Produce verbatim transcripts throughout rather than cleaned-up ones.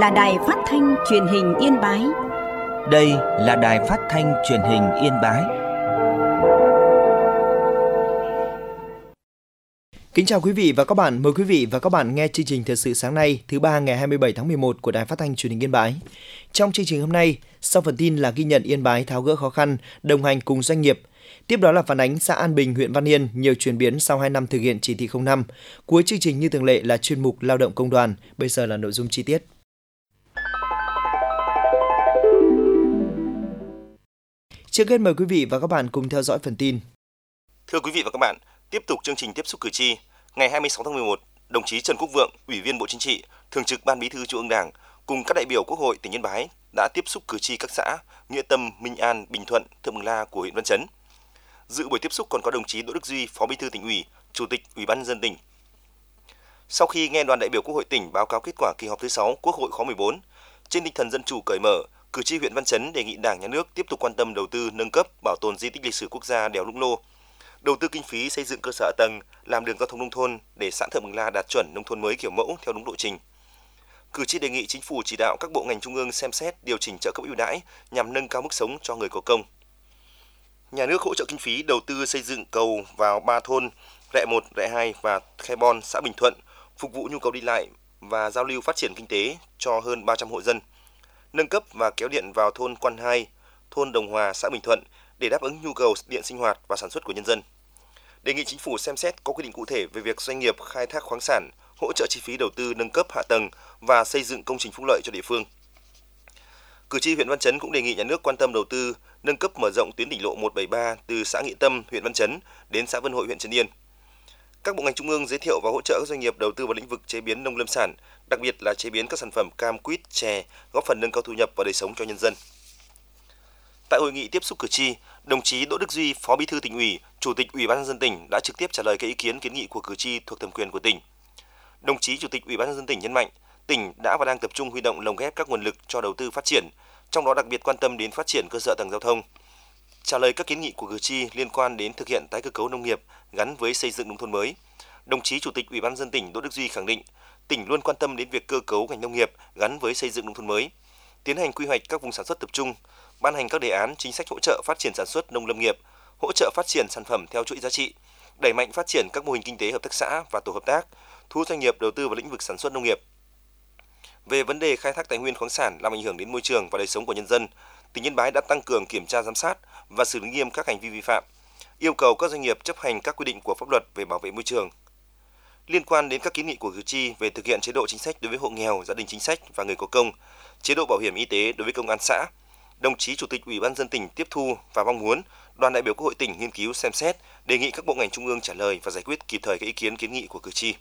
là Đài Phát thanh Truyền hình Yên Bái. Đây là Đài Phát thanh Truyền hình Yên Bái. Kính chào quý vị và các bạn, mời quý vị và các bạn nghe chương trình Thời sự sáng nay, thứ ba ngày hai mươi bảy tháng mười một của Đài Phát thanh Truyền hình Yên Bái. Trong chương trình hôm nay, sau phần tin là ghi nhận Yên Bái tháo gỡ khó khăn, đồng hành cùng doanh nghiệp. Tiếp đó là phản ánh xã An Bình, huyện Văn Yên nhiều chuyển biến sau hai năm thực hiện chỉ thị không năm. Cuối chương trình như thường lệ là chuyên mục Lao động công đoàn. Bây giờ là nội dung chi tiết. Trước hết mời quý vị và các bạn cùng theo dõi phần tin. Thưa quý vị và các bạn, tiếp tục chương trình tiếp xúc cử tri, ngày hai mươi sáu tháng mười một, đồng chí Trần Quốc Vượng, Ủy viên Bộ Chính trị, Thường trực Ban Bí thư Trung ương Đảng cùng các đại biểu Quốc hội tỉnh Yên Bái đã tiếp xúc cử tri các xã Nghĩa Tâm, Minh An, Bình Thuận, Thượng Mường La của huyện Văn Chấn. Dự buổi tiếp xúc còn có đồng chí Đỗ Đức Duy, Phó Bí thư Tỉnh ủy, Chủ tịch Ủy ban nhân dân tỉnh. Sau khi nghe đoàn đại biểu Quốc hội tỉnh báo cáo kết quả kỳ họp thứ sáu Quốc hội khóa mười bốn, trên tinh thần dân chủ cởi mở, cử tri huyện Văn Chấn đề nghị Đảng, Nhà nước tiếp tục quan tâm đầu tư nâng cấp, bảo tồn di tích lịch sử quốc gia đèo Lũng Lô, đầu tư kinh phí xây dựng cơ sở hạ tầng, làm đường giao thông nông thôn để xã Thượng Mường La đạt chuẩn nông thôn mới kiểu mẫu theo đúng lộ trình. Cử tri đề nghị Chính phủ chỉ đạo các bộ ngành trung ương xem xét điều chỉnh trợ cấp ưu đãi nhằm nâng cao mức sống cho người có công. Nhà nước hỗ trợ kinh phí đầu tư xây dựng cầu vào ba thôn Rẹ một, Rẹ hai và Khe Bon, xã Bình Thuận, phục vụ nhu cầu đi lại và giao lưu phát triển kinh tế cho hơn ba trăm hộ dân. Nâng cấp và kéo điện vào thôn Quan hai, thôn Đồng Hòa, xã Bình Thuận để đáp ứng nhu cầu điện sinh hoạt và sản xuất của nhân dân. Đề nghị Chính phủ xem xét có quy định cụ thể về việc doanh nghiệp khai thác khoáng sản hỗ trợ chi phí đầu tư nâng cấp hạ tầng và xây dựng công trình phúc lợi cho địa phương. Cử tri huyện Văn Chấn cũng đề nghị Nhà nước quan tâm đầu tư nâng cấp mở rộng tuyến tỉnh lộ một bảy ba từ xã Nghĩa Tâm, huyện Văn Chấn đến xã Vân Hội, huyện Trấn Yên. Các bộ ngành trung ương giới thiệu và hỗ trợ các doanh nghiệp đầu tư vào lĩnh vực chế biến nông lâm sản, đặc biệt là chế biến các sản phẩm cam, quýt, chè, góp phần nâng cao thu nhập và đời sống cho nhân dân. Tại hội nghị tiếp xúc cử tri, đồng chí Đỗ Đức Duy, Phó Bí thư Tỉnh ủy, Chủ tịch Ủy ban nhân dân tỉnh đã trực tiếp trả lời các ý kiến kiến nghị của cử tri thuộc thẩm quyền của tỉnh. Đồng chí Chủ tịch Ủy ban nhân dân tỉnh nhấn mạnh, tỉnh đã và đang tập trung huy động lồng ghép các nguồn lực cho đầu tư phát triển, trong đó đặc biệt quan tâm đến phát triển cơ sở hạ tầng giao thông. Trả lời các kiến nghị của cử tri liên quan đến thực hiện tái cơ cấu nông nghiệp gắn với xây dựng nông thôn mới, đồng chí Chủ tịch Ủy ban nhân dân tỉnh Đỗ Đức Duy khẳng định, tỉnh luôn quan tâm đến việc cơ cấu ngành nông nghiệp gắn với xây dựng nông thôn mới, tiến hành quy hoạch các vùng sản xuất tập trung, ban hành các đề án chính sách hỗ trợ phát triển sản xuất nông lâm nghiệp, hỗ trợ phát triển sản phẩm theo chuỗi giá trị, đẩy mạnh phát triển các mô hình kinh tế hợp tác xã và tổ hợp tác, thu hút doanh nghiệp đầu tư vào lĩnh vực sản xuất nông nghiệp. Về vấn đề khai thác tài nguyên khoáng sản làm ảnh hưởng đến môi trường và đời sống của nhân dân, tỉnh Yên Bái đã tăng cường kiểm tra giám sát và xử lý nghiêm các hành vi vi phạm, yêu cầu các doanh nghiệp chấp hành các quy định của pháp luật về bảo vệ môi trường. Liên quan đến các kiến nghị của cử tri về thực hiện chế độ chính sách đối với hộ nghèo, gia đình chính sách và người có công, chế độ bảo hiểm y tế đối với công an xã, đồng chí Chủ tịch Ủy ban nhân dân tỉnh tiếp thu và mong muốn đoàn đại biểu Quốc hội tỉnh nghiên cứu xem xét, đề nghị các bộ ngành trung ương trả lời và giải quyết kịp thời các ý kiến kiến nghị của cử tri.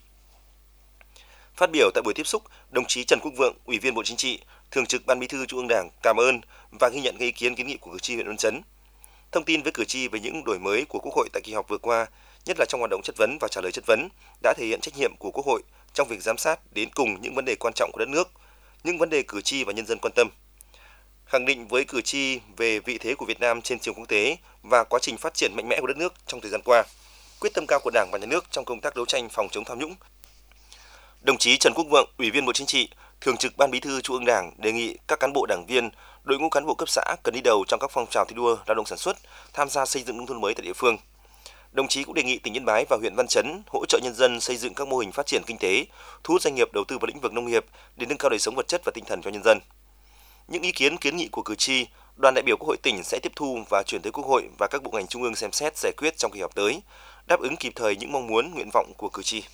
Phát biểu tại buổi tiếp xúc, đồng chí Trần Quốc Vượng, Ủy viên Bộ Chính trị, Thường trực Ban Bí thư Trung ương Đảng cảm ơn và ghi nhận các ý kiến kiến nghị của cử tri huyện Văn Chấn. Thông tin với cử tri về những đổi mới của Quốc hội tại kỳ họp vừa qua, nhất là trong hoạt động chất vấn và trả lời chất vấn, đã thể hiện trách nhiệm của Quốc hội trong việc giám sát đến cùng những vấn đề quan trọng của đất nước, những vấn đề cử tri và nhân dân quan tâm. Khẳng định với cử tri về vị thế của Việt Nam trên trường quốc tế và quá trình phát triển mạnh mẽ của đất nước trong thời gian qua, quyết tâm cao của Đảng và Nhà nước trong công tác đấu tranh phòng chống tham nhũng. Đồng chí Trần Quốc Vượng, Ủy viên Bộ Chính trị, Thường trực Ban Bí thư Trung ương Đảng đề nghị các cán bộ đảng viên, đội ngũ cán bộ cấp xã cần đi đầu trong các phong trào thi đua lao động sản xuất, tham gia xây dựng nông thôn mới tại địa phương. Đồng chí cũng đề nghị tỉnh Yên Bái và huyện Văn Chấn hỗ trợ nhân dân xây dựng các mô hình phát triển kinh tế, thu hút doanh nghiệp đầu tư vào lĩnh vực nông nghiệp để nâng cao đời sống vật chất và tinh thần cho nhân dân. Những ý kiến kiến nghị của cử tri, đoàn đại biểu Quốc hội tỉnh sẽ tiếp thu và chuyển tới Quốc hội và các bộ ngành trung ương xem xét giải quyết trong kỳ họp tới, đáp ứng kịp thời những mong muốn, nguyện vọng của cử tri.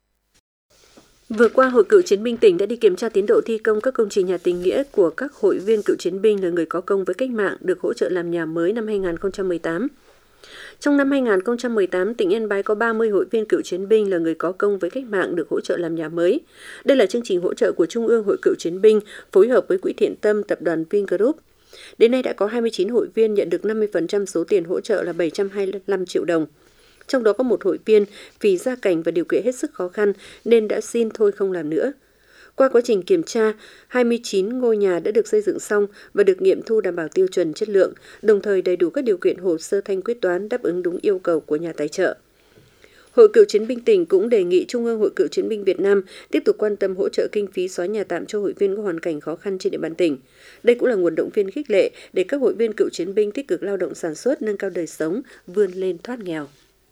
Vừa qua, Hội Cựu Chiến binh tỉnh đã đi kiểm tra tiến độ thi công các công trình nhà tình nghĩa của các hội viên cựu chiến binh là người có công với cách mạng được hỗ trợ làm nhà mới năm hai không một tám. Trong năm hai không một tám, tỉnh Yên Bái có ba mươi hội viên cựu chiến binh là người có công với cách mạng được hỗ trợ làm nhà mới. Đây là chương trình hỗ trợ của Trung ương Hội Cựu Chiến binh phối hợp với Quỹ Thiện Tâm Tập đoàn Vingroup. Đến nay đã có hai mươi chín hội viên nhận được năm mươi phần trăm số tiền hỗ trợ là bảy trăm hai mươi lăm triệu đồng. Trong đó có một hội viên vì gia cảnh và điều kiện hết sức khó khăn nên đã xin thôi không làm nữa. Qua quá trình kiểm tra, hai mươi chín ngôi nhà đã được xây dựng xong và được nghiệm thu đảm bảo tiêu chuẩn chất lượng, đồng thời đầy đủ các điều kiện hồ sơ thanh quyết toán đáp ứng đúng yêu cầu của nhà tài trợ. Hội Cựu chiến binh tỉnh cũng đề nghị Trung ương Hội Cựu chiến binh Việt Nam tiếp tục quan tâm hỗ trợ kinh phí xóa nhà tạm cho hội viên có hoàn cảnh khó khăn trên địa bàn tỉnh. Đây cũng là nguồn động viên khích lệ để các hội viên cựu chiến binh tích cực lao động sản xuất, nâng cao đời sống, vươn lên thoát nghèo.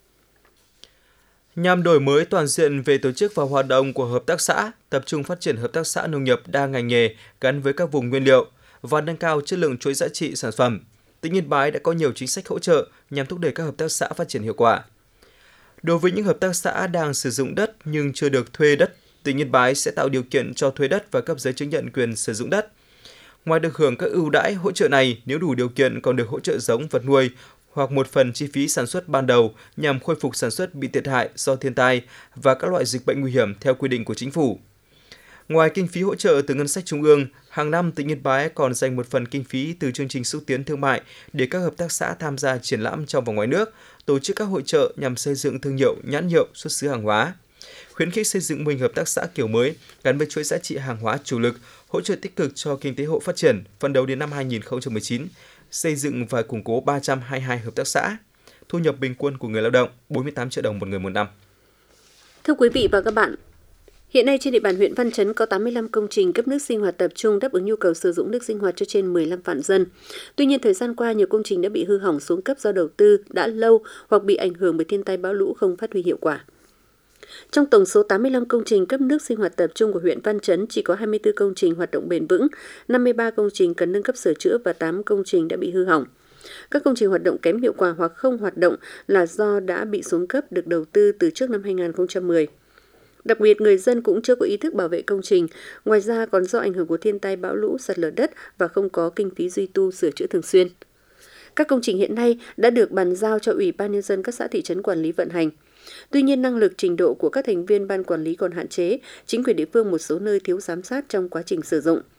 Nhằm đổi mới toàn diện về tổ chức và hoạt động của hợp tác xã, tập trung phát triển hợp tác xã nông nghiệp đa ngành nghề gắn với các vùng nguyên liệu và nâng cao chất lượng chuỗi giá trị sản phẩm, tỉnh Yên Bái đã có nhiều chính sách hỗ trợ nhằm thúc đẩy các hợp tác xã phát triển hiệu quả. Đối với những hợp tác xã đang sử dụng đất nhưng chưa được thuê đất, tỉnh Yên Bái sẽ tạo điều kiện cho thuê đất và cấp giấy chứng nhận quyền sử dụng đất. Ngoài được hưởng các ưu đãi hỗ trợ này, nếu đủ điều kiện còn được hỗ trợ giống vật nuôi hoặc một phần chi phí sản xuất ban đầu nhằm khôi phục sản xuất bị thiệt hại do thiên tai và các loại dịch bệnh nguy hiểm theo quy định của chính phủ. Ngoài kinh phí hỗ trợ từ ngân sách trung ương, hàng năm tỉnh Yên Bái còn dành một phần kinh phí từ chương trình xúc tiến thương mại để các hợp tác xã tham gia triển lãm trong và ngoài nước, tổ chức các hội chợ nhằm xây dựng thương hiệu, nhãn hiệu, xuất xứ hàng hóa, khuyến khích xây dựng mô hình hợp tác xã kiểu mới gắn với chuỗi giá trị hàng hóa chủ lực, hỗ trợ tích cực cho kinh tế hộ phát triển, phấn đấu đến năm hai nghìn không trăm mười chín, xây dựng và củng cố ba trăm hai mươi hai hợp tác xã, thu nhập bình quân của người lao động bốn mươi tám triệu đồng một người một năm. Thưa quý vị và các bạn, hiện nay trên địa bàn huyện Văn Chấn có tám mươi lăm công trình cấp nước sinh hoạt tập trung đáp ứng nhu cầu sử dụng nước sinh hoạt cho trên mười lăm vạn dân. Tuy nhiên, thời gian qua, nhiều công trình đã bị hư hỏng xuống cấp do đầu tư đã lâu hoặc bị ảnh hưởng bởi thiên tai bão lũ không phát huy hiệu quả. Trong tổng số tám mươi lăm công trình cấp nước sinh hoạt tập trung của huyện Văn Chấn, chỉ có hai mươi tư công trình hoạt động bền vững, năm mươi ba công trình cần nâng cấp sửa chữa và tám công trình đã bị hư hỏng. Các công trình hoạt động kém hiệu quả hoặc không hoạt động là do đã bị xuống cấp được đầu tư từ trước năm hai nghìn không trăm mười. Đặc biệt, người dân cũng chưa có ý thức bảo vệ công trình, ngoài ra còn do ảnh hưởng của thiên tai bão lũ, sạt lở đất và không có kinh phí duy tu sửa chữa thường xuyên. Các công trình hiện nay đã được bàn giao cho Ủy ban Nhân dân các xã thị trấn quản lý vận hành. Tuy nhiên, năng lực trình độ của các thành viên ban quản lý còn hạn chế, chính quyền địa phương một số nơi thiếu giám sát trong quá trình sử dụng.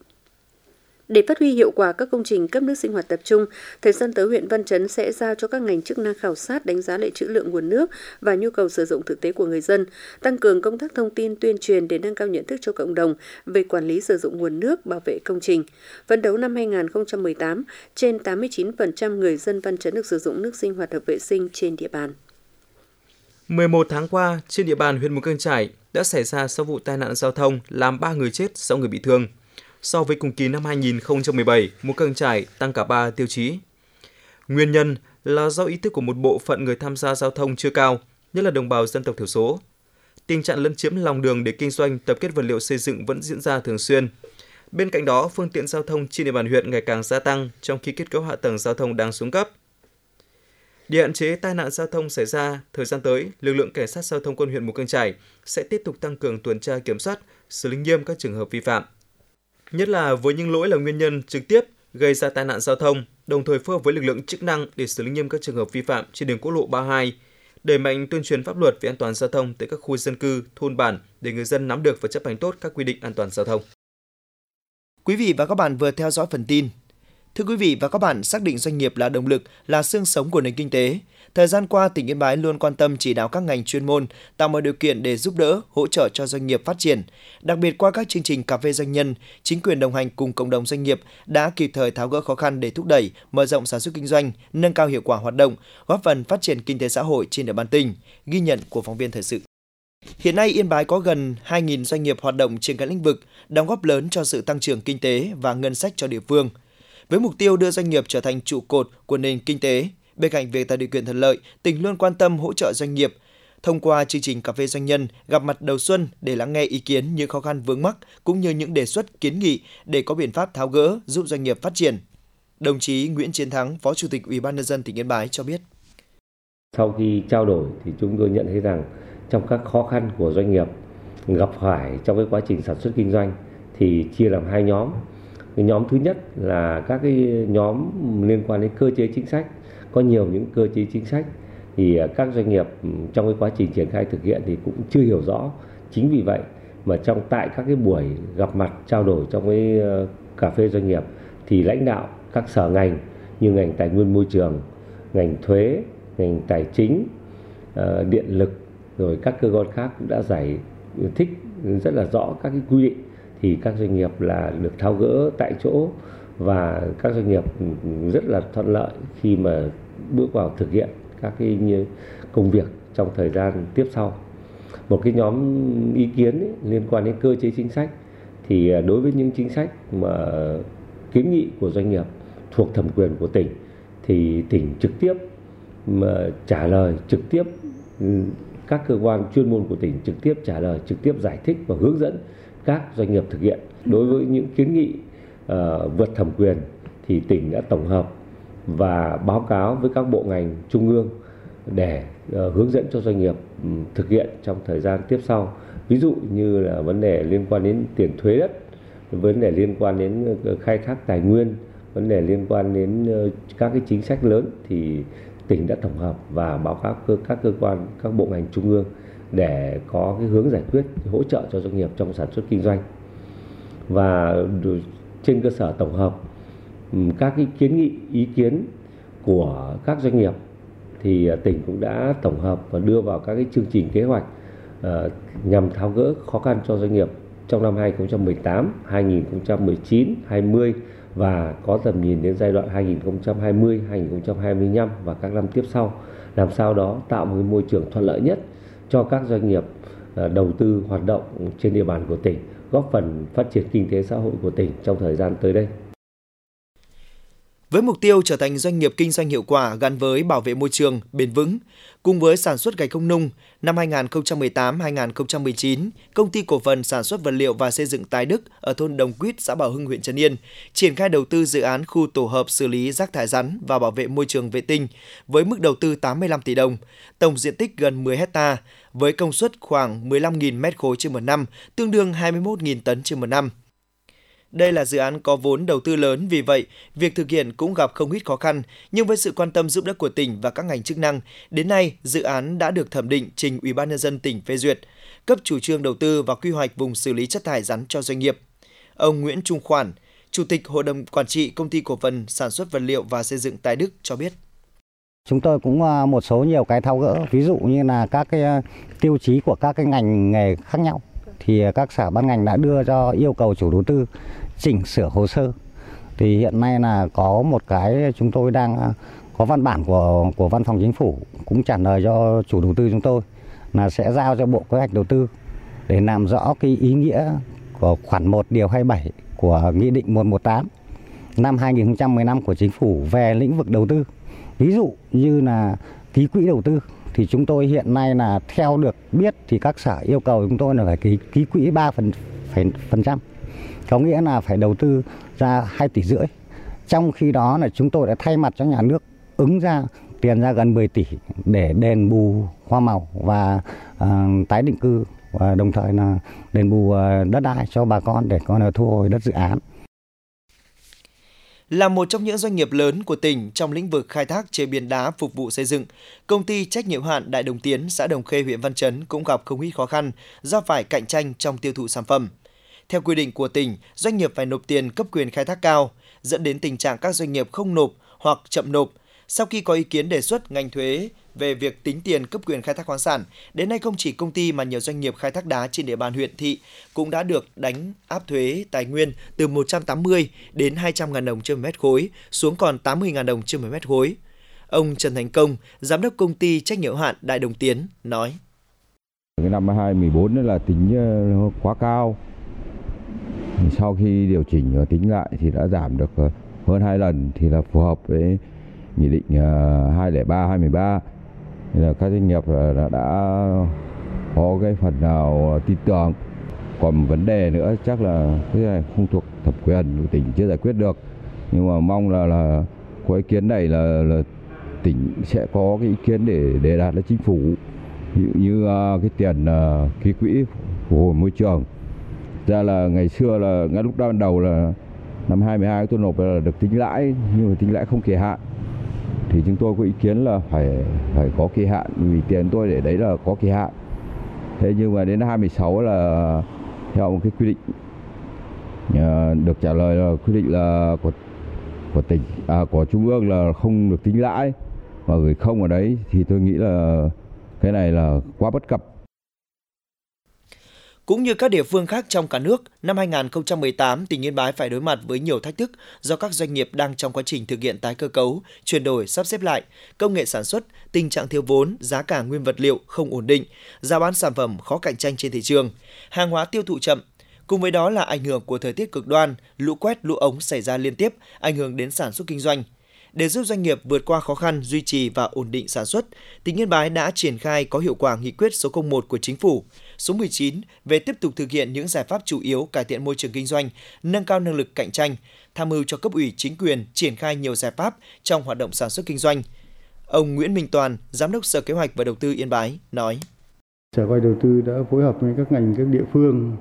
Để phát huy hiệu quả các công trình cấp nước sinh hoạt tập trung, thời gian tới huyện Văn Chấn sẽ giao cho các ngành chức năng khảo sát, đánh giá lại trữ lượng nguồn nước và nhu cầu sử dụng thực tế của người dân, tăng cường công tác thông tin tuyên truyền để nâng cao nhận thức cho cộng đồng về quản lý sử dụng nguồn nước, bảo vệ công trình. Phấn đấu năm hai nghìn không trăm mười tám, trên tám mươi chín phần trăm người dân Văn Chấn được sử dụng nước sinh hoạt hợp vệ sinh trên địa bàn. mười một tháng qua, trên địa bàn huyện Mù Cang Chải đã xảy ra sáu vụ tai nạn giao thông làm ba người chết, sáu người bị thương. So với cùng kỳ năm hai nghìn không trăm mười bảy, Mù Cang Chải tăng cả ba tiêu chí. Nguyên nhân là do ý thức của một bộ phận người tham gia giao thông chưa cao, nhất là đồng bào dân tộc thiểu số. Tình trạng lấn chiếm lòng đường để kinh doanh, tập kết vật liệu xây dựng vẫn diễn ra thường xuyên. Bên cạnh đó, phương tiện giao thông trên địa bàn huyện ngày càng gia tăng trong khi kết cấu hạ tầng giao thông đang xuống cấp. Để hạn chế tai nạn giao thông xảy ra, thời gian tới, lực lượng cảnh sát giao thông quân huyện Mù Cang Chải sẽ tiếp tục tăng cường tuần tra kiểm soát, xử lý nghiêm các trường hợp vi phạm. Nhất là với những lỗi là nguyên nhân trực tiếp gây ra tai nạn giao thông, đồng thời phối hợp với lực lượng chức năng để xử lý nghiêm các trường hợp vi phạm trên đường quốc lộ ba mươi hai, đẩy mạnh tuyên truyền pháp luật về an toàn giao thông tới các khu dân cư, thôn bản để người dân nắm được và chấp hành tốt các quy định an toàn giao thông. Quý vị và các bạn vừa theo dõi phần tin. Thưa quý vị và các bạn, xác định doanh nghiệp là động lực, là xương sống của nền kinh tế. Thời gian qua, tỉnh Yên Bái luôn quan tâm chỉ đạo các ngành chuyên môn, tạo mọi điều kiện để giúp đỡ, hỗ trợ cho doanh nghiệp phát triển. Đặc biệt qua các chương trình cà phê doanh nhân, chính quyền đồng hành cùng cộng đồng doanh nghiệp đã kịp thời tháo gỡ khó khăn để thúc đẩy, mở rộng sản xuất kinh doanh, nâng cao hiệu quả hoạt động, góp phần phát triển kinh tế xã hội trên địa bàn tỉnh. Ghi nhận của phóng viên thời sự. Hiện nay, Yên Bái có gần hai nghìn doanh nghiệp hoạt động trên các lĩnh vực, đóng góp lớn cho sự tăng trưởng kinh tế và ngân sách cho địa phương. Với mục tiêu đưa doanh nghiệp trở thành trụ cột của nền kinh tế, bên cạnh việc tạo điều kiện thuận lợi, tỉnh luôn quan tâm hỗ trợ doanh nghiệp. Thông qua chương trình cà phê doanh nhân gặp mặt đầu xuân để lắng nghe ý kiến, những khó khăn vướng mắc cũng như những đề xuất kiến nghị để có biện pháp tháo gỡ giúp doanh nghiệp phát triển. Đồng chí Nguyễn Chiến Thắng, Phó Chủ tịch Ủy ban Nhân dân tỉnh Yên Bái cho biết. Sau khi trao đổi thì chúng tôi nhận thấy rằng trong các khó khăn của doanh nghiệp gặp phải trong cái quá trình sản xuất kinh doanh thì chia làm hai nhóm. Cái nhóm thứ nhất là các cái nhóm liên quan đến cơ chế chính sách, có nhiều những cơ chế chính sách thì các doanh nghiệp trong cái quá trình triển khai thực hiện thì cũng chưa hiểu rõ. Chính vì vậy mà trong tại các cái buổi gặp mặt trao đổi trong cái cà phê doanh nghiệp thì lãnh đạo các sở ngành như ngành tài nguyên môi trường, ngành thuế, ngành tài chính, điện lực rồi các cơ quan khác cũng đã giải thích rất là rõ các cái quy định thì các doanh nghiệp là được tháo gỡ tại chỗ và các doanh nghiệp rất là thuận lợi khi mà bước vào thực hiện các cái công việc trong thời gian tiếp sau. Một cái nhóm ý kiến ấy, liên quan đến cơ chế chính sách thì đối với những chính sách mà kiến nghị của doanh nghiệp thuộc thẩm quyền của tỉnh thì tỉnh trực tiếp mà trả lời, trực tiếp các cơ quan chuyên môn của tỉnh trực tiếp trả lời, trực tiếp giải thích và hướng dẫn các doanh nghiệp thực hiện. Đối với những kiến nghị uh, vượt thẩm quyền thì tỉnh đã tổng hợp và báo cáo với các bộ ngành trung ương để uh, hướng dẫn cho doanh nghiệp um, thực hiện trong thời gian tiếp sau. Ví dụ như là vấn đề liên quan đến tiền thuế đất, vấn đề liên quan đến uh, khai thác tài nguyên, vấn đề liên quan đến uh, các cái chính sách lớn thì tỉnh đã tổng hợp và báo cáo cơ, các cơ quan, các bộ ngành trung ương để có cái hướng giải quyết, hỗ trợ cho doanh nghiệp trong sản xuất kinh doanh. Và trên cơ sở tổng hợp các cái kiến nghị, ý kiến của các doanh nghiệp thì tỉnh cũng đã tổng hợp và đưa vào các cái chương trình kế hoạch uh, nhằm tháo gỡ khó khăn cho doanh nghiệp trong năm hai nghìn không trăm mười tám, hai nghìn không trăm mười chín, hai mươi và có tầm nhìn đến giai đoạn hai nghìn không trăm hai mươi, hai nghìn không trăm hai mươi lăm và các năm tiếp sau, làm sao đó tạo một môi trường thuận lợi nhất cho các doanh nghiệp đầu tư hoạt động trên địa bàn của tỉnh, góp phần phát triển kinh tế xã hội của tỉnh trong thời gian tới đây. Với mục tiêu trở thành doanh nghiệp kinh doanh hiệu quả gắn với bảo vệ môi trường bền vững, cùng với sản xuất gạch không nung, năm hai nghìn không trăm mười tám hai nghìn không trăm mười chín, Công ty Cổ phần Sản xuất Vật liệu và Xây dựng Tài Đức ở thôn Đồng Quýt, xã Bảo Hưng, huyện Trấn Yên triển khai đầu tư dự án khu tổ hợp xử lý rác thải rắn và bảo vệ môi trường vệ tinh với mức đầu tư tám mươi lăm tỷ đồng, tổng diện tích gần mười héc ta, với công suất khoảng mười lăm nghìn mét khối trên một năm, tương đương hai mươi mốt nghìn tấn trên một năm. Đây là dự án có vốn đầu tư lớn, vì vậy, việc thực hiện cũng gặp không ít khó khăn, nhưng với sự quan tâm giúp đỡ của tỉnh và các ngành chức năng, đến nay dự án đã được thẩm định trình Ủy ban nhân dân tỉnh phê duyệt, cấp chủ trương đầu tư và quy hoạch vùng xử lý chất thải rắn cho doanh nghiệp. Ông Nguyễn Trung Khoản, Chủ tịch Hội đồng Quản trị Công ty Cổ phần Sản xuất Vật liệu và Xây dựng Tài Đức cho biết. Chúng tôi cũng một số nhiều cái tháo gỡ, ví dụ như là các cái tiêu chí của các cái ngành nghề khác nhau, thì các sở ban ngành đã đưa cho yêu cầu chủ đầu tư chỉnh sửa hồ sơ. Thì hiện nay là có một cái chúng tôi đang có văn bản của của Văn phòng Chính phủ cũng trả lời cho chủ đầu tư chúng tôi là sẽ giao cho Bộ Kế hoạch Đầu tư để làm rõ cái ý nghĩa của khoản một điều hai mươi bảy của Nghị định một trăm mười tám năm hai nghìn không trăm mười lăm của Chính phủ về lĩnh vực đầu tư. Ví dụ như là ký quỹ đầu tư thì chúng tôi hiện nay là theo được biết thì các sở yêu cầu chúng tôi là phải ký, ký quỹ ba phần, phần trăm. Có nghĩa là phải đầu tư ra hai tỷ rưỡi. Trong khi đó là chúng tôi đã thay mặt cho nhà nước ứng ra tiền ra gần mười tỷ để đền bù hoa màu và uh, tái định cư, và đồng thời là đền bù uh, đất đai cho bà con để con thu hồi đất dự án. Là một trong những doanh nghiệp lớn của tỉnh trong lĩnh vực khai thác chế biến đá phục vụ xây dựng, Công ty trách nhiệm hữu hạn Đại Đồng Tiến, xã Đồng Khê, huyện Văn Chấn cũng gặp không ít khó khăn do phải cạnh tranh trong tiêu thụ sản phẩm. Theo quy định của tỉnh, doanh nghiệp phải nộp tiền cấp quyền khai thác cao, dẫn đến tình trạng các doanh nghiệp không nộp hoặc chậm nộp. Sau khi có ý kiến đề xuất ngành thuế về việc tính tiền cấp quyền khai thác khoáng sản, đến nay không chỉ công ty mà nhiều doanh nghiệp khai thác đá trên địa bàn huyện thị cũng đã được đánh áp thuế tài nguyên từ một trăm tám mươi đến hai trăm nghìn đồng trên một mét khối xuống còn tám mươi nghìn đồng trên một mét khối. Ông Trần Thành Công, giám đốc công ty trách nhiệm hữu hạn Đại Đồng Tiến nói: Cái năm hai nghìn không trăm mười bốn là tính quá cao. Sau khi điều chỉnh và tính lại thì đã giảm được hơn hai lần, thì là phù hợp với Nghị định hai không ba hai không một ba. Thì là các doanh nghiệp đã, đã có cái phần nào tin tưởng. Còn vấn đề nữa chắc là cái này không thuộc thẩm quyền của tỉnh, chưa giải quyết được. Nhưng mà mong là, là có ý kiến này là, là tỉnh sẽ có cái ý kiến để đề đạt lên chính phủ, như, như cái tiền ký quỹ phục hồi môi trường. Ra là ngày xưa là ngay lúc ban đầu là năm hai mươi hai tôi nộp là được tính lãi, nhưng mà tính lãi không kỳ hạn. Thì chúng tôi có ý kiến là phải phải có kỳ hạn, vì tiền tôi để đấy là có kỳ hạn. Thế nhưng mà đến hai mươi sáu là theo một cái quy định được trả lời là quy định là của của tỉnh à, của trung ương là không được tính lãi và gửi không ở đấy, thì tôi nghĩ là cái này là quá bất cập. Cũng như các địa phương khác trong cả nước, năm hai nghìn không trăm mười tám, tỉnh Yên Bái phải đối mặt với nhiều thách thức do các doanh nghiệp đang trong quá trình thực hiện tái cơ cấu, chuyển đổi, sắp xếp lại, công nghệ sản xuất, tình trạng thiếu vốn, giá cả nguyên vật liệu không ổn định, giá bán sản phẩm khó cạnh tranh trên thị trường, hàng hóa tiêu thụ chậm. Cùng với đó là ảnh hưởng của thời tiết cực đoan, lũ quét, lũ ống xảy ra liên tiếp, ảnh hưởng đến sản xuất kinh doanh. Để giúp doanh nghiệp vượt qua khó khăn, duy trì và ổn định sản xuất, tỉnh Yên Bái đã triển khai có hiệu quả nghị quyết số không một của Chính phủ, số mười chín về tiếp tục thực hiện những giải pháp chủ yếu cải thiện môi trường kinh doanh, nâng cao năng lực cạnh tranh, tham mưu cho cấp ủy chính quyền triển khai nhiều giải pháp trong hoạt động sản xuất kinh doanh. Ông Nguyễn Minh Toàn, Giám đốc Sở Kế hoạch và Đầu tư Yên Bái, nói: Sở Kế hoạch Đầu tư đã phối hợp với các ngành, các địa phương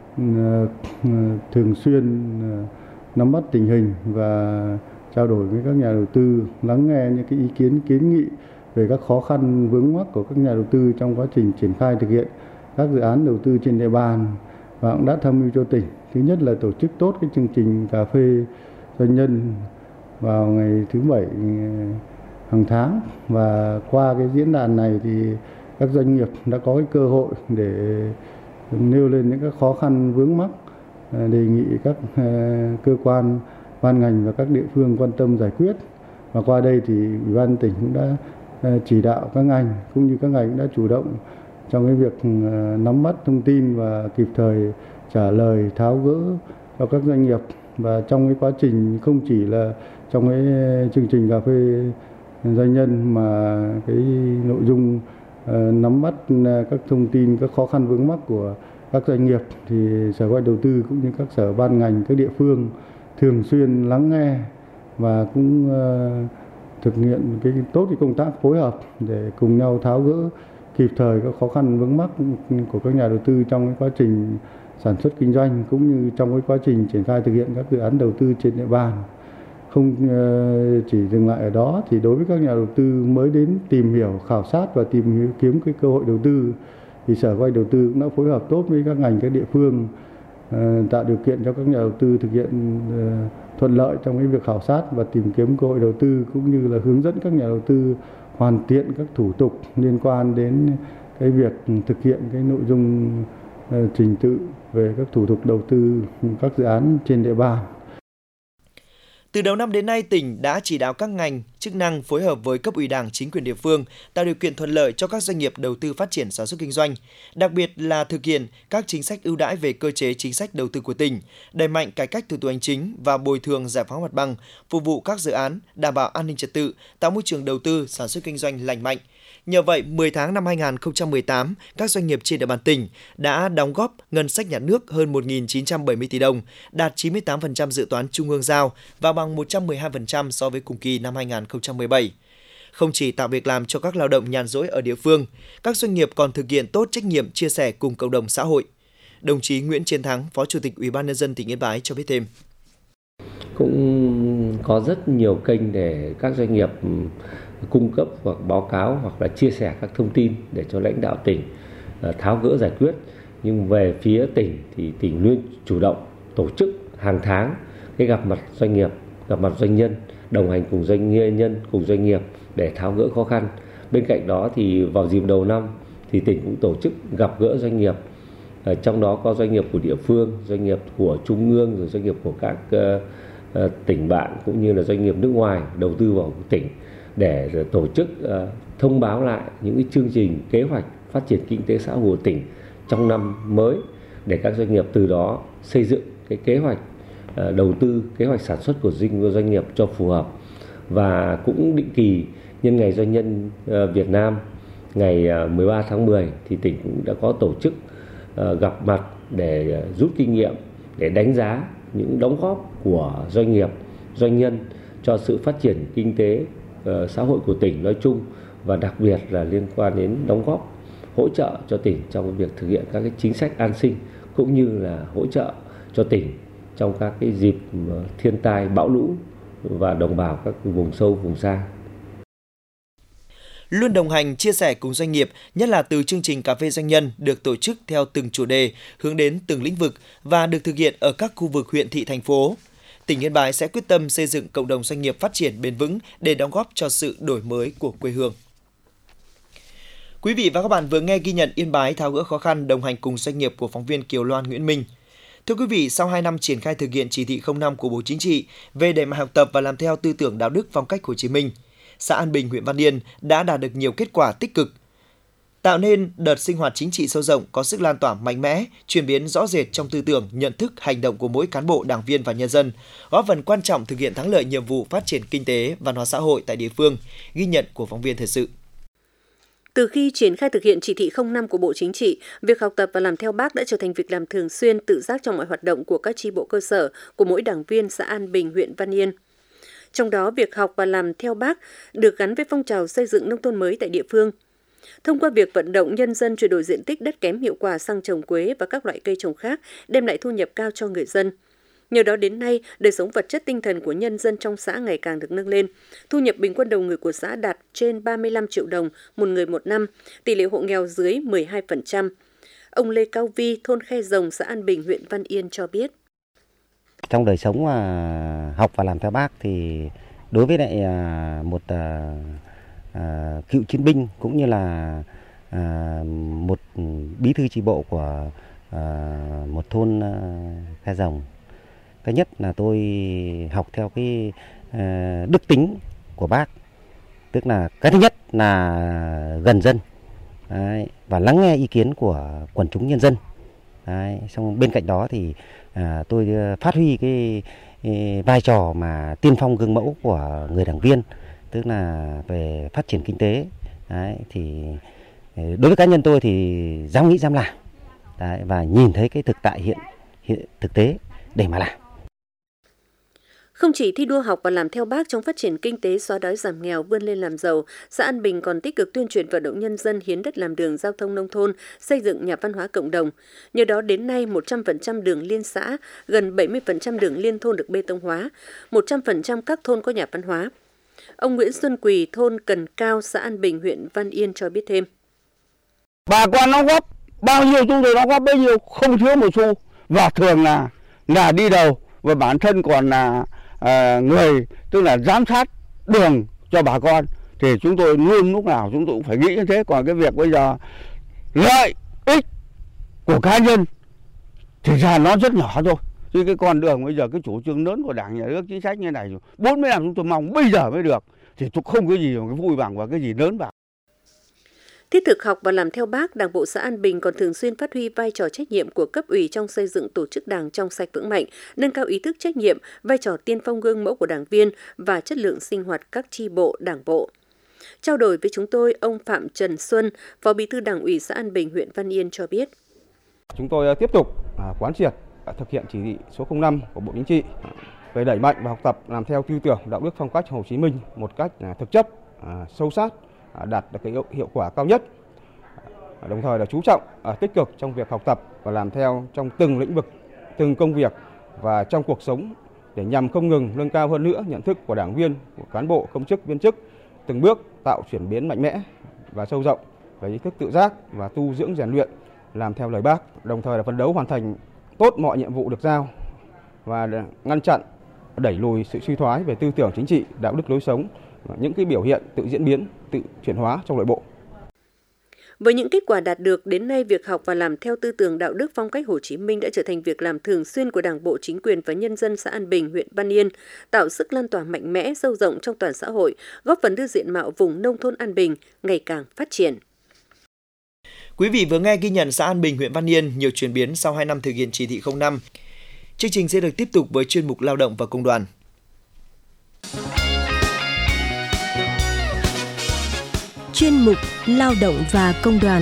thường xuyên nắm bắt tình hình và trao đổi với các nhà đầu tư, lắng nghe những cái ý kiến kiến nghị về các khó khăn vướng mắc của các nhà đầu tư trong quá trình triển khai thực hiện các dự án đầu tư trên địa bàn, và cũng đã tham mưu cho tỉnh. Thứ nhất là tổ chức tốt cái chương trình cà phê doanh nhân vào ngày thứ bảy hàng tháng, và qua cái diễn đàn này thì các doanh nghiệp đã có cái cơ hội để nêu lên những các khó khăn vướng mắc, đề nghị các cơ quan ban ngành và các địa phương quan tâm giải quyết. Và qua đây thì Ủy ban tỉnh cũng đã chỉ đạo các ngành cũng như các ngành đã chủ động trong cái việc nắm bắt thông tin và kịp thời trả lời, tháo gỡ cho các doanh nghiệp. Và trong cái quá trình không chỉ là trong cái chương trình cà phê doanh nhân mà cái nội dung nắm bắt các thông tin, các khó khăn vướng mắc của các doanh nghiệp thì Sở Kế hoạch Đầu tư cũng như các sở ban ngành, các địa phương thường xuyên lắng nghe và cũng uh, thực hiện cái tốt cái công tác phối hợp để cùng nhau tháo gỡ kịp thời các khó khăn vướng mắc của các nhà đầu tư trong cái quá trình sản xuất kinh doanh cũng như trong cái quá trình triển khai thực hiện các dự án đầu tư trên địa bàn. Không uh, chỉ dừng lại ở đó thì đối với các nhà đầu tư mới đến tìm hiểu, khảo sát và tìm kiếm cái cơ hội đầu tư thì Sở Kế hoạch Đầu tư cũng đã phối hợp tốt với các ngành, các địa phương, tạo điều kiện cho các nhà đầu tư thực hiện thuận lợi trong cái việc khảo sát và tìm kiếm cơ hội đầu tư, cũng như là hướng dẫn các nhà đầu tư hoàn thiện các thủ tục liên quan đến cái việc thực hiện cái nội dung trình tự về các thủ tục đầu tư các dự án trên địa bàn. Từ đầu năm đến nay, tỉnh đã chỉ đạo các ngành chức năng phối hợp với cấp ủy Đảng, chính quyền địa phương tạo điều kiện thuận lợi cho các doanh nghiệp đầu tư phát triển sản xuất kinh doanh, đặc biệt là thực hiện các chính sách ưu đãi về cơ chế chính sách đầu tư của tỉnh, đẩy mạnh cải cách thủ tục hành chính và bồi thường giải phóng mặt bằng, phục vụ các dự án, đảm bảo an ninh trật tự, tạo môi trường đầu tư sản xuất kinh doanh lành mạnh. Nhờ vậy, mười tháng năm hai nghìn không trăm mười tám, các doanh nghiệp trên địa bàn tỉnh đã đóng góp ngân sách nhà nước hơn một nghìn chín trăm bảy mươi tỷ đồng, đạt chín mươi tám phần trăm dự toán trung ương giao và bằng một trăm mười hai phần trăm so với cùng kỳ năm hai nghìn không trăm mười bảy. Không chỉ tạo việc làm cho các lao động nhàn rỗi ở địa phương, các doanh nghiệp còn thực hiện tốt trách nhiệm chia sẻ cùng cộng đồng xã hội. Đồng chí Nguyễn Chiến Thắng, Phó Chủ tịch Ủy ban nhân dân tỉnh Yên Bái cho biết thêm. Cũng có rất nhiều kênh để các doanh nghiệp cung cấp hoặc báo cáo hoặc là chia sẻ các thông tin để cho lãnh đạo tỉnh tháo gỡ giải quyết. Nhưng về phía tỉnh thì tỉnh luôn chủ động tổ chức hàng tháng cái gặp mặt doanh nghiệp, gặp mặt doanh nhân, đồng hành cùng doanh nhân, cùng doanh nghiệp để tháo gỡ khó khăn. Bên cạnh đó thì vào dịp đầu năm thì tỉnh cũng tổ chức gặp gỡ doanh nghiệp, trong đó có doanh nghiệp của địa phương, doanh nghiệp của trung ương, rồi doanh nghiệp của các uh, tỉnh bạn cũng như là doanh nghiệp nước ngoài đầu tư vào tỉnh để tổ chức uh, thông báo lại những cái chương trình kế hoạch phát triển kinh tế xã hội của tỉnh trong năm mới để các doanh nghiệp từ đó xây dựng cái kế hoạch uh, đầu tư, kế hoạch sản xuất của doanh nghiệp cho phù hợp. Và cũng định kỳ nhân ngày doanh nhân uh, Việt Nam ngày uh, mười ba tháng mười thì tỉnh cũng đã có tổ chức uh, gặp mặt để uh, rút kinh nghiệm, để đánh giá những đóng góp của doanh nghiệp, doanh nhân cho sự phát triển kinh tế uh, xã hội của tỉnh nói chung, và đặc biệt là liên quan đến đóng góp hỗ trợ cho tỉnh trong việc thực hiện các cái chính sách an sinh, cũng như là hỗ trợ cho tỉnh trong các cái dịp thiên tai, bão lũ và đồng bào các vùng sâu, vùng xa. Luôn đồng hành, chia sẻ cùng doanh nghiệp, nhất là từ chương trình cà phê doanh nhân được tổ chức theo từng chủ đề, hướng đến từng lĩnh vực và được thực hiện ở các khu vực huyện, thị, thành phố. Tỉnh Yên Bái sẽ quyết tâm xây dựng cộng đồng doanh nghiệp phát triển bền vững để đóng góp cho sự đổi mới của quê hương. Quý vị và các bạn vừa nghe ghi nhận Yên Bái tháo gỡ khó khăn đồng hành cùng doanh nghiệp của phóng viên Kiều Loan Nguyễn Minh. Thưa quý vị, sau hai năm triển khai thực hiện chỉ thị không năm của Bộ Chính trị về đẩy mạnh học tập và làm theo tư tưởng đạo đức phong cách Hồ Chí Minh, xã An Bình, huyện Văn Yên đã đạt được nhiều kết quả tích cực, tạo nên đợt sinh hoạt chính trị sâu rộng có sức lan tỏa mạnh mẽ, chuyển biến rõ rệt trong tư tưởng, nhận thức, hành động của mỗi cán bộ, đảng viên và nhân dân, góp phần quan trọng thực hiện thắng lợi nhiệm vụ phát triển kinh tế, văn hóa xã hội tại địa phương, ghi nhận của phóng viên thời sự. Từ khi triển khai thực hiện chỉ thị không năm của Bộ Chính trị, việc học tập và làm theo Bác đã trở thành việc làm thường xuyên, tự giác trong mọi hoạt động của các chi bộ cơ sở của mỗi đảng viên xã An Bình, huyện Văn Yên. Trong đó, việc học và làm theo Bác được gắn với phong trào xây dựng nông thôn mới tại địa phương. Thông qua việc vận động nhân dân chuyển đổi diện tích đất kém hiệu quả sang trồng quế và các loại cây trồng khác, đem lại thu nhập cao cho người dân. Nhờ đó đến nay, đời sống vật chất tinh thần của nhân dân trong xã ngày càng được nâng lên. Thu nhập bình quân đầu người của xã đạt trên ba mươi lăm triệu đồng một người một năm, tỷ lệ hộ nghèo dưới mười hai phần trăm. Ông Lê Cao Vi, thôn Khe Rồng, xã An Bình, huyện Văn Yên cho biết. Trong đời sống mà học và làm theo Bác thì đối với lại một à, cựu chiến binh cũng như là à, một bí thư chi bộ của à, một thôn à, Khe Rồng. Cái nhất là tôi học theo cái à, đức tính của Bác, tức là cái thứ nhất là gần dân. Đấy, và lắng nghe ý kiến của quần chúng nhân dân. Đấy, xong bên cạnh đó thì à, tôi phát huy cái, cái vai trò mà tiên phong gương mẫu của người đảng viên, tức là về phát triển kinh tế. Đấy, thì đối với cá nhân tôi thì dám nghĩ dám làm. Đấy, và nhìn thấy cái thực tại hiện, hiện thực tế để mà làm. Không chỉ thi đua học và làm theo Bác trong phát triển kinh tế, xóa đói giảm nghèo, vươn lên làm giàu, xã An Bình còn tích cực tuyên truyền vận động nhân dân hiến đất làm đường giao thông nông thôn, xây dựng nhà văn hóa cộng đồng. Nhờ đó đến nay một trăm phần trăm đường liên xã, gần bảy mươi phần trăm đường liên thôn được bê tông hóa, một trăm phần trăm các thôn có nhà văn hóa. Ông Nguyễn Xuân Quỳ, thôn Cần Cao, xã An Bình, huyện Văn Yên cho biết thêm. Bà con đóng góp bao nhiêu chúng tôi đóng góp bấy nhiêu, không thiếu một xu, và thường là là đi đầu, và bản thân còn là À, người tức là giám sát đường cho bà con, thì chúng tôi luôn lúc nào chúng tôi cũng phải nghĩ như thế. Còn cái việc bây giờ lợi ích của cá nhân thì ra nó rất nhỏ thôi, chứ cái con đường bây giờ cái chủ trương lớn của Đảng, nhà nước, chính sách như này bốn mươi năm chúng tôi mong bây giờ mới được, thì tôi không có gì mà cái vui bằng và cái gì lớn bằng. Thiết thực học và làm theo Bác, Đảng bộ xã An Bình còn thường xuyên phát huy vai trò trách nhiệm của cấp ủy trong xây dựng tổ chức Đảng trong sạch vững mạnh, nâng cao ý thức trách nhiệm, vai trò tiên phong gương mẫu của đảng viên và chất lượng sinh hoạt các chi bộ, đảng bộ. Trao đổi với chúng tôi, ông Phạm Trần Xuân, Phó Bí thư Đảng ủy xã An Bình, huyện Văn Yên cho biết. Chúng tôi tiếp tục quán triệt thực hiện chỉ thị số không năm của Bộ Chính trị về đẩy mạnh và học tập làm theo tư tưởng đạo đức phong cách Hồ Chí Minh một cách thực chất, sâu sát, đạt được cái hiệu quả cao nhất, đồng thời là chú trọng tích cực trong việc học tập và làm theo trong từng lĩnh vực, từng công việc và trong cuộc sống, để nhằm không ngừng nâng cao hơn nữa nhận thức của đảng viên, của cán bộ, công chức, viên chức, từng bước tạo chuyển biến mạnh mẽ và sâu rộng về ý thức tự giác và tu dưỡng rèn luyện làm theo lời Bác, đồng thời là phấn đấu hoàn thành tốt mọi nhiệm vụ được giao và ngăn chặn, đẩy lùi sự suy thoái về tư tưởng chính trị, đạo đức lối sống, những cái biểu hiện tự diễn biến, tự chuyển hóa trong nội bộ. Với những kết quả đạt được, đến nay việc học và làm theo tư tưởng đạo đức phong cách Hồ Chí Minh đã trở thành việc làm thường xuyên của Đảng bộ, chính quyền và nhân dân xã An Bình, huyện Văn Yên, tạo sức lan tỏa mạnh mẽ, sâu rộng trong toàn xã hội, góp phần đưa diện mạo vùng nông thôn An Bình ngày càng phát triển. Quý vị vừa nghe ghi nhận xã An Bình, huyện Văn Yên nhiều chuyển biến sau hai năm thực hiện chỉ thị không năm. Chương trình sẽ được tiếp tục với chuyên mục Lao động và Công đoàn. Chuyên mục Lao động và Công đoàn.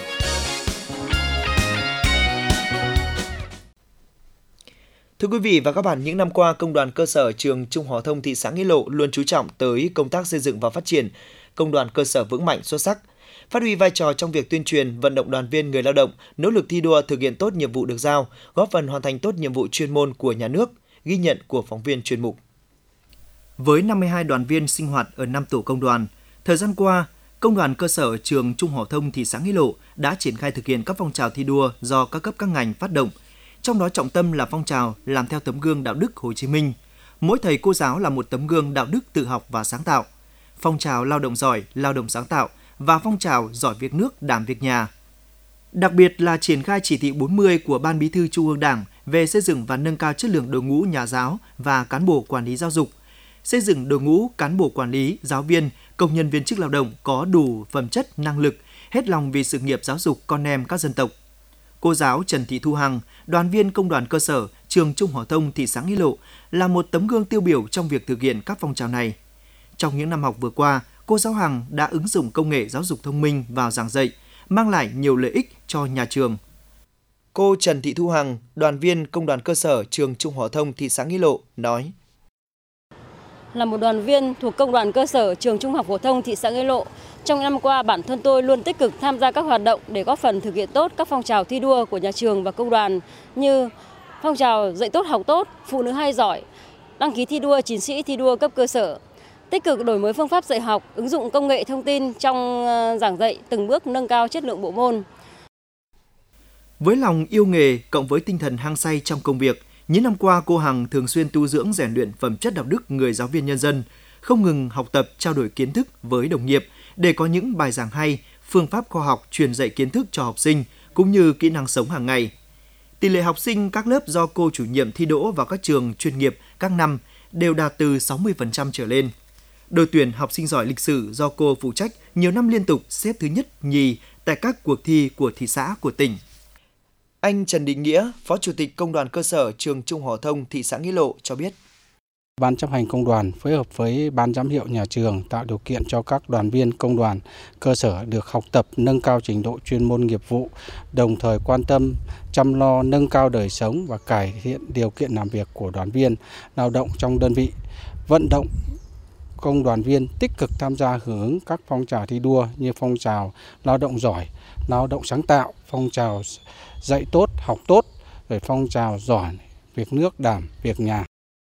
Thưa quý vị và các bạn, những năm qua, Công đoàn cơ sở trường Trung học phổ thông thị xã Nghĩa Lộ luôn chú trọng tới công tác xây dựng và phát triển công đoàn cơ sở vững mạnh, xuất sắc, phát huy vai trò trong việc tuyên truyền, vận động đoàn viên người lao động nỗ lực thi đua thực hiện tốt nhiệm vụ được giao, góp phần hoàn thành tốt nhiệm vụ chuyên môn của nhà nước, ghi nhận của phóng viên chuyên mục. Với năm mươi hai đoàn viên sinh hoạt ở năm tổ công đoàn, thời gian qua, Công đoàn cơ sở trường Trung học phổ thông thị xã Nghĩa Lộ đã triển khai thực hiện các phong trào thi đua do các cấp các ngành phát động. Trong đó trọng tâm là phong trào làm theo tấm gương đạo đức Hồ Chí Minh. Mỗi thầy cô giáo là một tấm gương đạo đức tự học và sáng tạo. Phong trào lao động giỏi, lao động sáng tạo và phong trào giỏi việc nước, đảm việc nhà. Đặc biệt là triển khai chỉ thị bốn mươi của Ban Bí thư Trung ương Đảng về xây dựng và nâng cao chất lượng đội ngũ nhà giáo và cán bộ quản lý giáo dục, xây dựng đội ngũ cán bộ quản lý, giáo viên, công nhân viên chức lao động có đủ phẩm chất, năng lực, hết lòng vì sự nghiệp giáo dục con em các dân tộc. Cô giáo Trần Thị Thu Hằng, đoàn viên công đoàn cơ sở, trường Trung học phổ thông thị xã Nghĩa Lộ là một tấm gương tiêu biểu trong việc thực hiện các phong trào này. Trong những năm học vừa qua, cô giáo Hằng đã ứng dụng công nghệ giáo dục thông minh vào giảng dạy, mang lại nhiều lợi ích cho nhà trường. Cô Trần Thị Thu Hằng, đoàn viên công đoàn cơ sở trường Trung học phổ thông thị xã Nghĩa Lộ nói: Là một đoàn viên thuộc công đoàn cơ sở trường Trung học phổ thông thị xã Nghĩa Lộ, trong năm qua bản thân tôi luôn tích cực tham gia các hoạt động để góp phần thực hiện tốt các phong trào thi đua của nhà trường và công đoàn như phong trào dạy tốt học tốt, phụ nữ hay giỏi, đăng ký thi đua chiến sĩ thi đua cấp cơ sở, tích cực đổi mới phương pháp dạy học, ứng dụng công nghệ thông tin trong giảng dạy, từng bước nâng cao chất lượng bộ môn. Với lòng yêu nghề cộng với tinh thần hăng say trong công việc, những năm qua cô Hằng thường xuyên tu dưỡng rèn luyện phẩm chất đạo đức người giáo viên nhân dân, không ngừng học tập trao đổi kiến thức với đồng nghiệp để có những bài giảng hay, phương pháp khoa học truyền dạy kiến thức cho học sinh cũng như kỹ năng sống hàng ngày. Tỷ lệ học sinh các lớp do cô chủ nhiệm thi đỗ vào các trường chuyên nghiệp các năm đều đạt từ sáu mươi phần trăm trở lên. Đội tuyển học sinh giỏi lịch sử do cô phụ trách nhiều năm liên tục xếp thứ nhất, nhì tại các cuộc thi của thị xã, của tỉnh. Anh Trần Định Nghĩa, Phó Chủ tịch Công đoàn cơ sở trường Trung học phổ thông thị xã Nghĩa Lộ cho biết: Ban chấp hành công đoàn phối hợp với Ban giám hiệu nhà trường tạo điều kiện cho các đoàn viên công đoàn cơ sở được học tập, nâng cao trình độ chuyên môn nghiệp vụ, đồng thời quan tâm chăm lo nâng cao đời sống và cải thiện điều kiện làm việc của đoàn viên lao động trong đơn vị, vận động công đoàn viên tích cực tham gia hưởng ứng các phong trào thi đua như phong trào lao động giỏi, lao động sáng tạo, phong trào dạy tốt, học tốt, rồi phong trào giỏi việc nước, đảm việc nhà.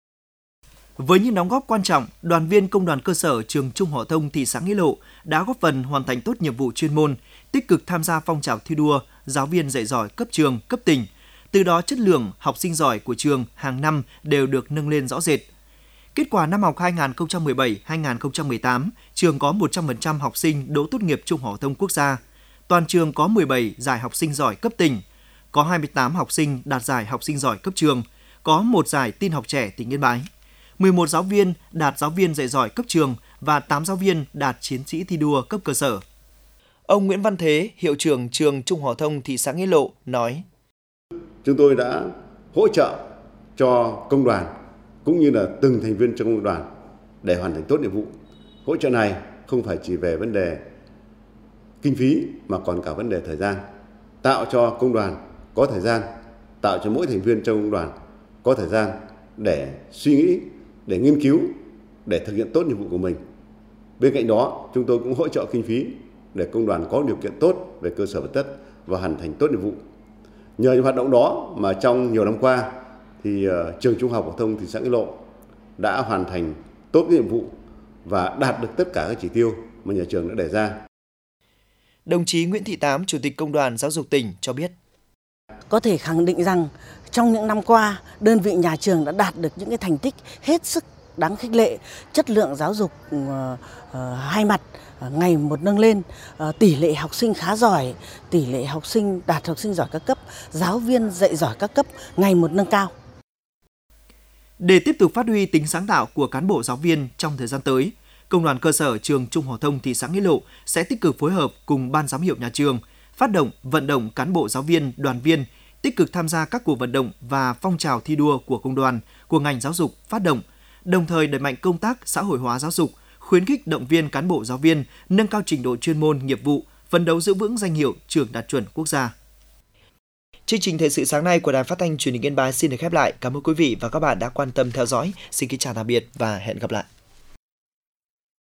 Với những đóng góp quan trọng, đoàn viên công đoàn cơ sở trường Trung học phổ thông thị xã Nghĩa Lộ đã góp phần hoàn thành tốt nhiệm vụ chuyên môn, tích cực tham gia phong trào thi đua giáo viên dạy giỏi cấp trường, cấp tỉnh. Từ đó chất lượng học sinh giỏi của trường hàng năm đều được nâng lên rõ rệt. Kết quả năm học hai nghìn không trăm mười bảy hai nghìn không trăm mười tám, trường có một trăm phần trăm học sinh đỗ tốt nghiệp Trung học phổ thông quốc gia. Toàn trường có mười bảy giải học sinh giỏi cấp tỉnh, có hai mươi tám học sinh đạt giải học sinh giỏi cấp trường, có một giải tin học trẻ tỉnh Yên Bái. mười một giáo viên đạt giáo viên dạy giỏi cấp trường và tám giáo viên đạt chiến sĩ thi đua cấp cơ sở. Ông Nguyễn Văn Thế, hiệu trưởng trường Trung học phổ thông thị xã Nghĩa Lộ nói: Chúng tôi đã hỗ trợ cho công đoàn cũng như là từng thành viên trong công đoàn để hoàn thành tốt nhiệm vụ. Hỗ trợ này không phải chỉ về vấn đề kinh phí mà còn cả vấn đề thời gian, tạo cho công đoàn có thời gian, tạo cho mỗi thành viên trong công đoàn có thời gian để suy nghĩ, để nghiên cứu, để thực hiện tốt nhiệm vụ của mình. Bên cạnh đó, chúng tôi cũng hỗ trợ kinh phí để công đoàn có điều kiện tốt về cơ sở vật chất và hoàn thành tốt nhiệm vụ. Nhờ những hoạt động đó mà trong nhiều năm qua thì uh, trường Trung học phổ thông thị xã Nghĩa Lộ đã hoàn thành tốt nhiệm vụ và đạt được tất cả các chỉ tiêu mà nhà trường đã đề ra. Đồng chí Nguyễn Thị Tám, Chủ tịch Công đoàn Giáo dục tỉnh cho biết: Có thể khẳng định rằng trong những năm qua, đơn vị nhà trường đã đạt được những cái thành tích hết sức đáng khích lệ, chất lượng giáo dục uh, uh, hai mặt uh, ngày một nâng lên, uh, tỷ lệ học sinh khá giỏi, tỷ lệ học sinh đạt học sinh giỏi các cấp, giáo viên dạy giỏi các cấp ngày một nâng cao. Để tiếp tục phát huy tính sáng tạo của cán bộ giáo viên trong thời gian tới, Công đoàn cơ sở trường Trung học phổ thông thị xã Nghĩa Lộ sẽ tích cực phối hợp cùng Ban giám hiệu nhà trường, phát động, vận động cán bộ giáo viên, đoàn viên tích cực tham gia các cuộc vận động và phong trào thi đua của công đoàn, của ngành giáo dục phát động, đồng thời đẩy mạnh công tác xã hội hóa giáo dục, khuyến khích động viên cán bộ giáo viên nâng cao trình độ chuyên môn, nghiệp vụ, phấn đấu giữ vững danh hiệu trường đạt chuẩn quốc gia. Chương trình thời sự sáng nay của Đài Phát thanh Truyền hình Yên Bái xin được khép lại. Cảm ơn quý vị và các bạn đã quan tâm theo dõi. Xin kính chào tạm biệt và hẹn gặp lại.